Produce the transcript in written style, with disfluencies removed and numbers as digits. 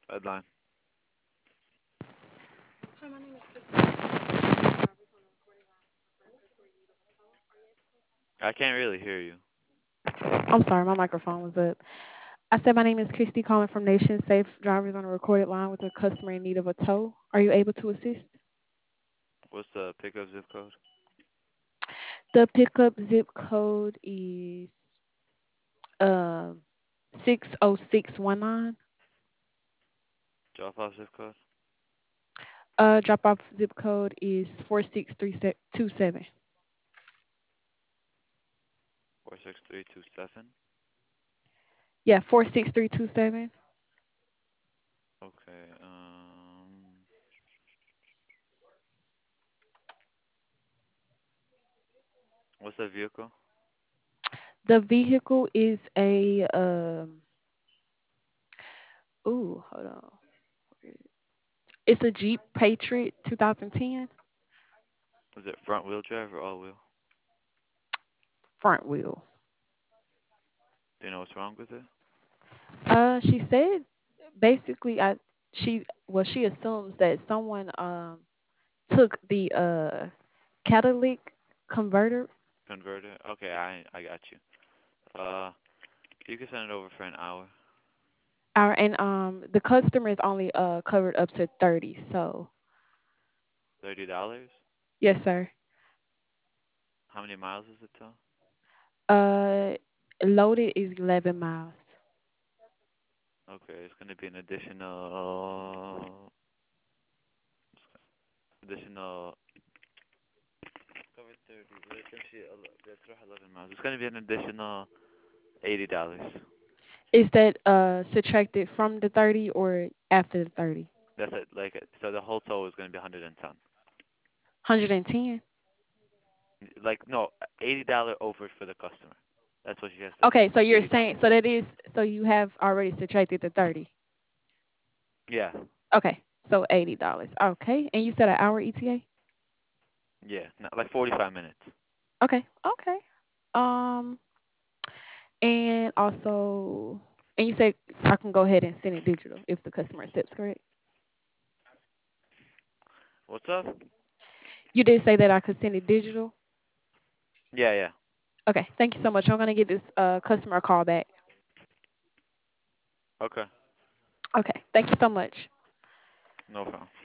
Headline. Hi, my name is Christy. I can't really hear you. I'm sorry, my microphone was up. I said my name is Christy calling from Nation Safe Drivers on a recorded line with a customer in need of a tow. Are you able to assist? What's the pickup zip code? The pickup zip code is 60619. Drop off zip code? Drop off zip code is 46327. 46327. Yeah, 46327. Okay. What's the vehicle? The vehicle is a hold on. It's a Jeep Patriot 2010 Is it front wheel drive or all wheel? front wheel. Do you know what's wrong with it? She said basically she assumes that someone took the catalytic converter. Converter? Okay, I got you. Uh, you can send it over for an hour. Our and the customer is only covered up to 30. So $30? yes, sir. How many miles is it till? Uh, loaded is 11 miles. Okay, it's gonna be an additional cover 30. بتروح 11 miles. It's gonna be an additional $80. Is that subtracted from the 30 or after the 30? That's it. So the whole total is gonna be 110. 110. Like no, $80 over for the customer. That's what she has to Okay, pay. so you're saying $80. so that is so you have already subtracted the 30. Yeah, Okay, so $80. Okay, and you said an hour ETA. yeah, not like 45 minutes. Okay, okay. Um, and also, and you said I can go ahead and send it digital if the customer accepts, correct? What's up? You did say that I could send it digital. Yeah, yeah. Okay, thank you so much. I'm gonna give this customer a call back. Okay, Okay, thank you so much. no problem.